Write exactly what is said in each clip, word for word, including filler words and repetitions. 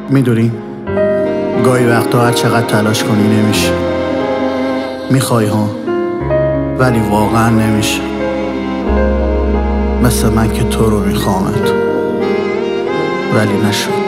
میدونی گاهی وقتا هر چقدر تلاش کنی نمیشه. میخوای ها ولی واقعا نمیشه. مثل من که تو رو میخوامت ولی نشد.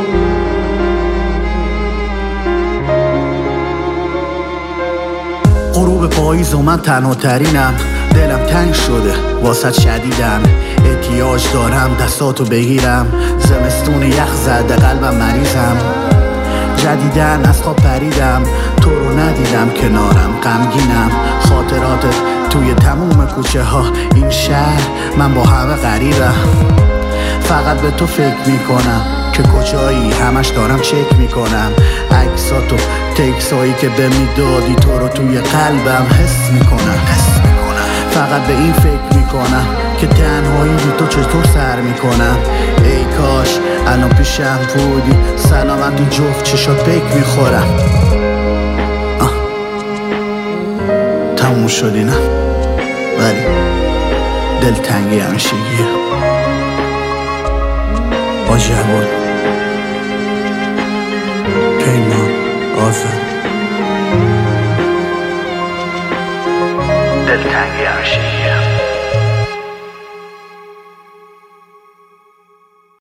غروب پاییز و من تنها ترینم، دلم تنگ شده واسط شدیدم، احتیاج دارم دستاتو بگیرم، زمستون یخ زده قلبم مریضم، جدیدن از خواب پریدم، تو رو ندیدم کنارم غمگینم، خاطراتت توی تموم کوچه ها این شهر، من با همه غریبم، فقط به تو فکر میکنم که کجایی، همش دارم چک میکنم عکساتو تکسایی که به میدادی، تو رو توی قلبم حس میکنم فقط به این فکر میکنم که تنهایی بی تو چطور سر میکنم. ای کاش الان پیشم بودی، سلامتی جفت چشات پیک میخورم. تموم شدی نه ولی دلتنگی همیشگیه. با جواد پیمان آزاد دلتنگی همیشگیه.